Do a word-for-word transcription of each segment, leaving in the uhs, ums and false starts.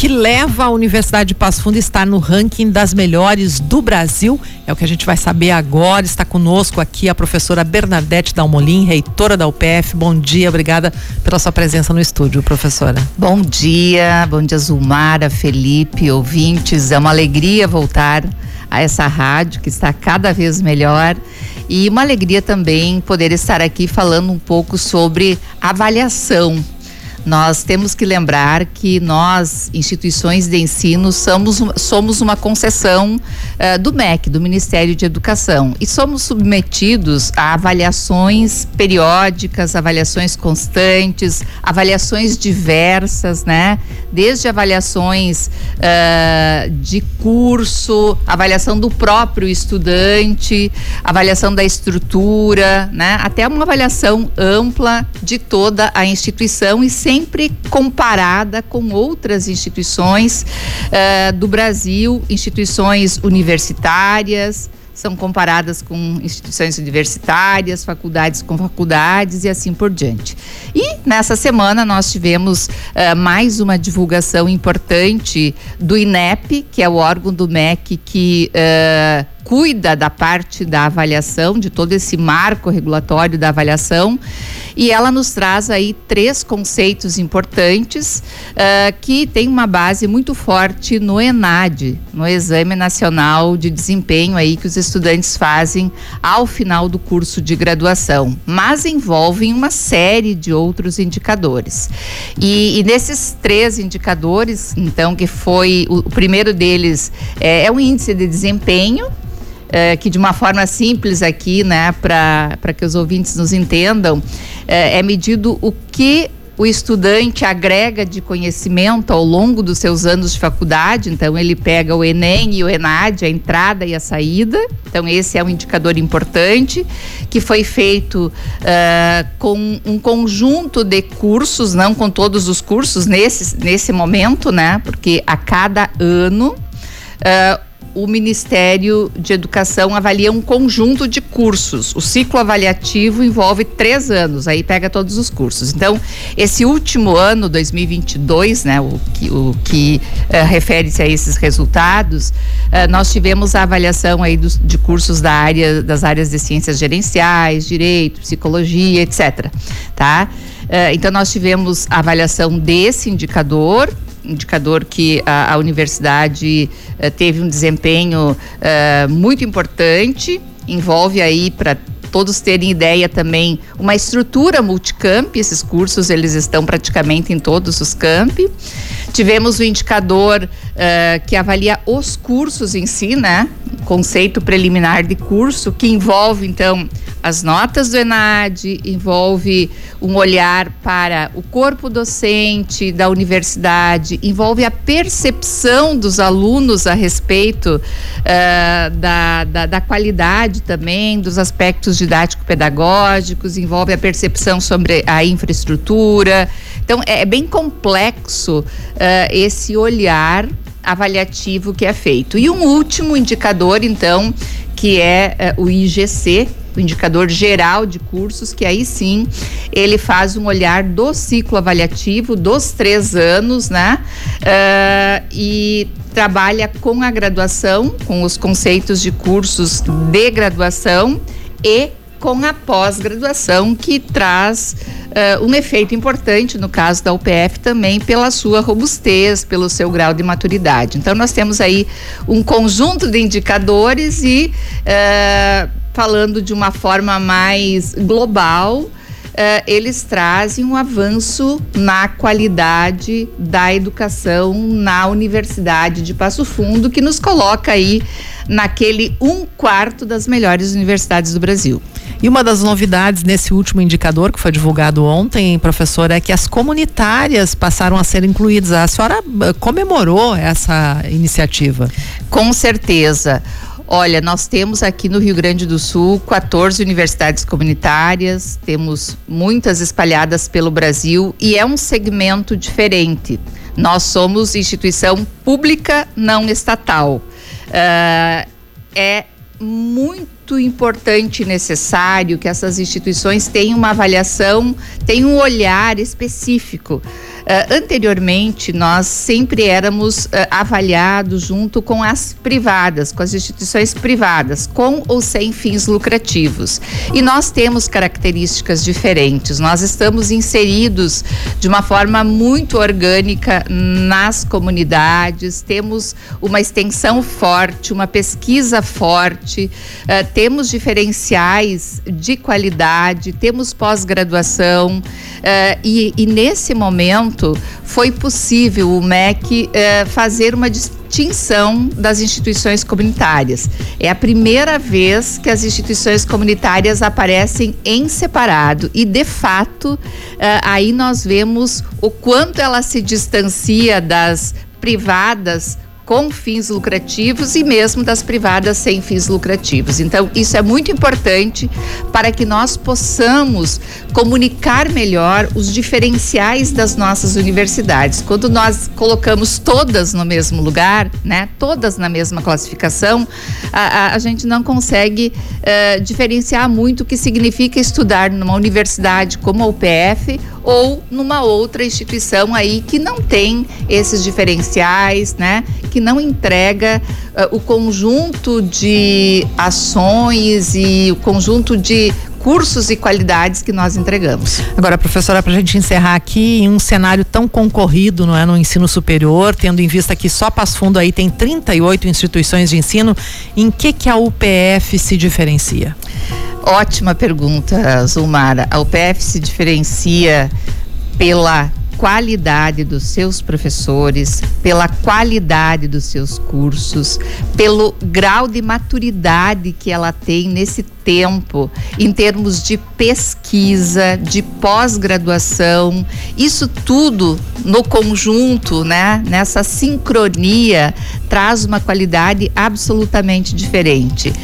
que leva a Universidade de Passo Fundo a estar no ranking das melhores do Brasil? É o que a gente vai saber agora. Está conosco aqui a professora Bernadette Dalmolin, reitora da U P F. Bom dia, obrigada pela sua presença no estúdio, professora. Bom dia, bom dia Zulmara, Felipe, ouvintes. É uma alegria voltar a essa rádio que está cada vez melhor e uma alegria também poder estar aqui falando um pouco sobre avaliação. Nós temos que lembrar que nós, instituições de ensino, somos, somos uma concessão uh, do M E C, do Ministério de Educação, e somos submetidos a avaliações periódicas, avaliações constantes, avaliações diversas, né? Desde avaliações uh, de curso, avaliação do próprio estudante, avaliação da estrutura, né? Até uma avaliação ampla de toda a instituição e sempre sempre comparada com outras instituições uh, do Brasil, instituições universitárias, são comparadas com instituições universitárias, faculdades com faculdades e assim por diante. E nessa semana nós tivemos uh, mais uma divulgação importante do INEP, que é o órgão do M E C que uh, cuida da parte da avaliação, de todo esse marco regulatório da avaliação, e ela nos traz aí três conceitos importantes uh, que tem uma base muito forte no ENAD, no Exame Nacional de Desempenho aí que os estudantes fazem ao final do curso de graduação, mas envolvem uma série de outros indicadores. E, e nesses três indicadores, então, que foi, o, o primeiro deles é, é o índice de desempenho, É, que de uma forma simples aqui, né, para para que os ouvintes nos entendam, é, é medido o que o estudante agrega de conhecimento ao longo dos seus anos de faculdade. Então ele pega o Enem e o ENAD, a entrada e a saída. Então esse é um indicador importante que foi feito uh, com um conjunto de cursos, não com todos os cursos nesse, nesse momento, né, porque a cada ano uh, o Ministério de Educação avalia um conjunto de cursos. O ciclo avaliativo envolve três anos, aí pega todos os cursos. Então, esse último ano, dois mil e vinte e dois, né, o que, o que uh, refere-se a esses resultados, uh, nós tivemos a avaliação aí dos, de cursos da área, das áreas de ciências gerenciais, direito, psicologia, etcétera. Tá? Uh, então, nós tivemos a avaliação desse indicador, indicador que a, a universidade uh, teve um desempenho uh, muito importante, envolve aí, para todos terem ideia também, uma estrutura multicamp. Esses cursos eles estão praticamente em todos os campi. Tivemos o indicador uh, que avalia os cursos em si, né? Conceito preliminar de curso, que envolve então as notas do ENAD, envolve um olhar para o corpo docente da universidade, envolve a percepção dos alunos a respeito uh, da, da, da qualidade também, dos aspectos didático-pedagógicos, envolve a percepção sobre a infraestrutura. Então, é, é bem complexo uh, esse olhar avaliativo que é feito. E um último indicador, então, que é uh, o I G C, o indicador geral de cursos, que aí sim ele faz um olhar do ciclo avaliativo dos três anos, né? Uh, e trabalha com a graduação, com os conceitos de cursos de graduação e com a pós-graduação, que traz uh, um efeito importante no caso da U P F também pela sua robustez, pelo seu grau de maturidade. Então nós temos aí um conjunto de indicadores e uh, falando de uma forma mais global, Uh, eles trazem um avanço na qualidade da educação na Universidade de Passo Fundo, que nos coloca aí naquele um quarto das melhores universidades do Brasil. E uma das novidades nesse último indicador que foi divulgado ontem, professora, é que as comunitárias passaram a ser incluídas. A senhora comemorou essa iniciativa? Com certeza. Olha, nós temos aqui no Rio Grande do Sul quatorze universidades comunitárias, temos muitas espalhadas pelo Brasil e é um segmento diferente. Nós somos instituição pública não estatal. Uh, é muito importante e necessário que essas instituições tenham uma avaliação, tenham um olhar específico Uh, anteriormente, nós sempre éramos uh, avaliados junto com as privadas, com as instituições privadas, com ou sem fins lucrativos. E nós temos características diferentes. Nós estamos inseridos de uma forma muito orgânica nas comunidades, temos uma extensão forte, uma pesquisa forte, uh, temos diferenciais de qualidade, temos pós-graduação uh, e, e nesse momento foi possível o M E C eh, fazer uma distinção das instituições comunitárias. É a primeira vez que as instituições comunitárias aparecem em separado e, de fato, eh, aí nós vemos o quanto ela se distancia das privadas com fins lucrativos e mesmo das privadas sem fins lucrativos. Então, isso é muito importante para que nós possamos comunicar melhor os diferenciais das nossas universidades. Quando nós colocamos todas no mesmo lugar, né, todas na mesma classificação, a, a, a gente não consegue uh, diferenciar muito o que significa estudar numa universidade como a U P F ou numa outra instituição aí que não tem esses diferenciais, né? Que não entrega uh, o conjunto de ações e o conjunto de cursos e qualidades que nós entregamos. Agora, professora, para a gente encerrar aqui, em um cenário tão concorrido, não é, no ensino superior, tendo em vista que só Passo Fundo aí tem trinta e oito instituições de ensino, em que que a U P F se diferencia? Ótima pergunta, Zulmara. A U P F se diferencia pela qualidade dos seus professores, pela qualidade dos seus cursos, pelo grau de maturidade que ela tem nesse tempo, em termos de pesquisa, de pós-graduação. Isso tudo no conjunto, né, nessa sincronia, traz uma qualidade absolutamente diferente.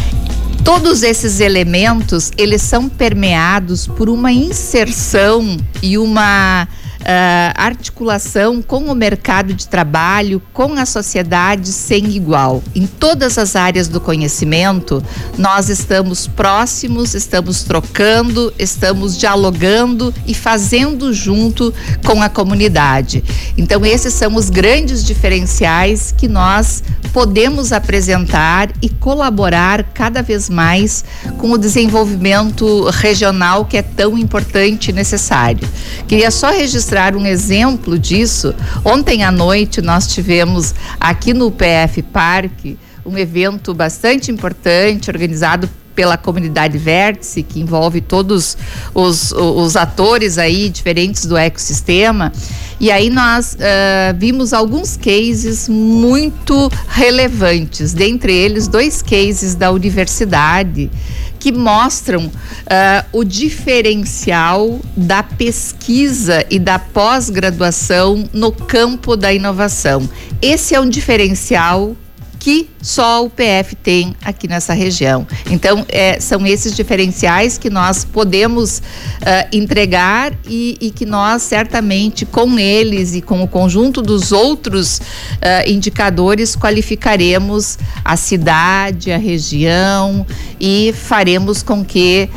Todos esses elementos, eles são permeados por uma inserção e uma Uh, articulação com o mercado de trabalho, com a sociedade sem igual. Em todas as áreas do conhecimento, nós estamos próximos, estamos trocando, estamos dialogando e fazendo junto com a comunidade. Então, esses são os grandes diferenciais que nós podemos apresentar e colaborar cada vez mais com o desenvolvimento regional que é tão importante e necessário. Queria só registrar um exemplo disso. Ontem à noite nós tivemos aqui no P F Parque um evento bastante importante organizado pela comunidade Vértice, que envolve todos os, os atores aí diferentes do ecossistema. E aí nós uh, vimos alguns cases muito relevantes, dentre eles dois cases da universidade que mostram uh, o diferencial da pesquisa e da pós-graduação no campo da inovação. Esse é um diferencial que só o P F tem aqui nessa região. Então, é, são esses diferenciais que nós podemos uh, entregar e, e que nós, certamente, com eles e com o conjunto dos outros uh, indicadores, qualificaremos a cidade, a região e faremos com que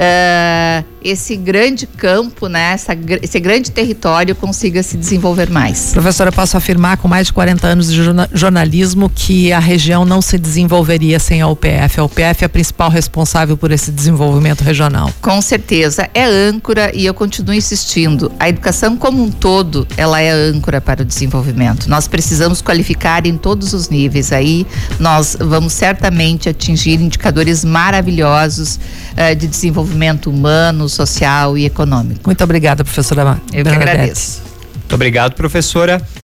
Uh, esse grande campo, né, essa, esse grande território consiga se desenvolver mais. Professora, posso afirmar com mais de quarenta anos de jornalismo que a região não se desenvolveria sem a U P F. A U P F é a principal responsável por esse desenvolvimento regional. Com certeza, é âncora e eu continuo insistindo. A educação como um todo, ela é âncora para o desenvolvimento. Nós precisamos qualificar em todos os níveis. Aí nós vamos certamente atingir indicadores maravilhosos uh, de desenvolvimento desenvolvimento humano, social e econômico. Muito obrigada, professora. Eu que agradeço. Muito obrigado, professora.